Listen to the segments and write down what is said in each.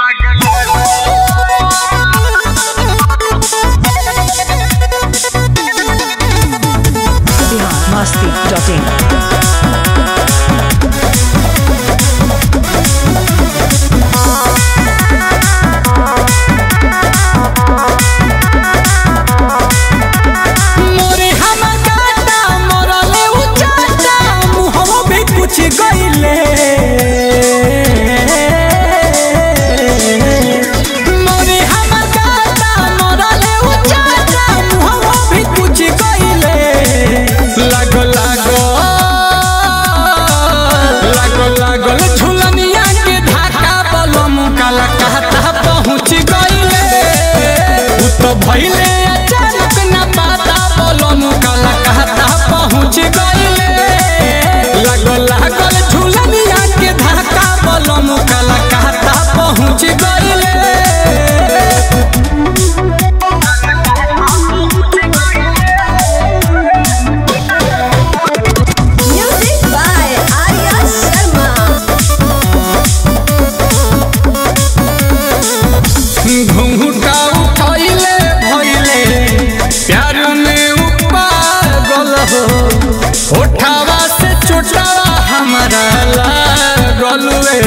भइले अचानक न पता बोलम काला कहता पहुँच गइले लागल झुलनिया के धक्का बोलम काला कहता पहुँच गइले। Music by Arya Sharma। घुंघटा उठैले प्यार में पागल हो उठावा से चोटावा हमारा लागल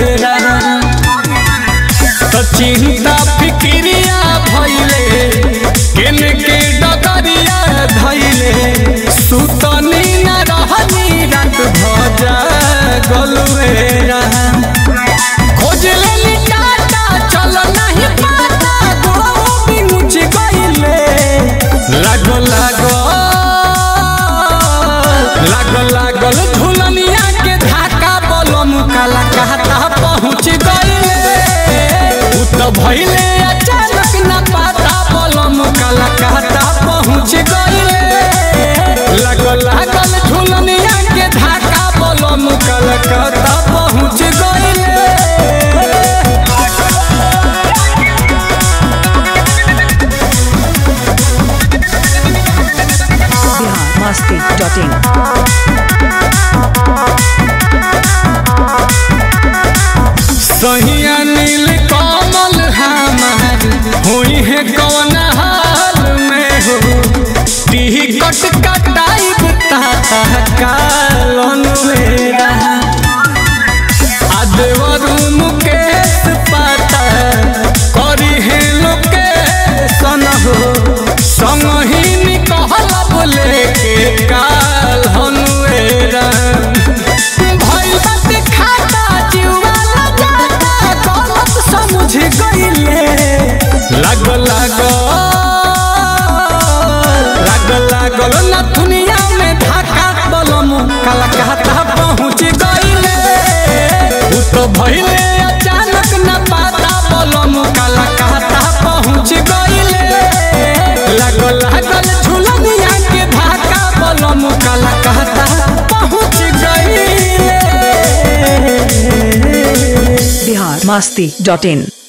तो चिंता फिक्रिया भइले केन के डगरिया धइले सुतनी न रहनी रात भजा गलुएरा खोज लेली टाटा चल नहीं पाता गोड़ो भी मुझ गइले लागल झुलनिया के धाका बोलम काला कहता पहुँच गइले तो भइले अचानक न पता बोलम काला कहता पहुँच गइले लागल झुलनिया के धाका बोलम काला कहता पहुँच गइले। सहिया नील कमल हमार हुई है कौन हाल में हो टिकट कटाई कालन मेरा आदेवरू मुकेश पता करी है लोकेशन हो संगही निकल बोले के काल हनुएरा भइल बात खाता जीवा लगाता गलत समझ गइले लागल नथुनिया में धाका बोलम काला कहता पहुँच गइले तो भइले अचानक न पता बोलम काला कहता पहुँच गइले लागल झुलनिया के धाका बोलम काला कहता पहुँच गइले। biharmasti.in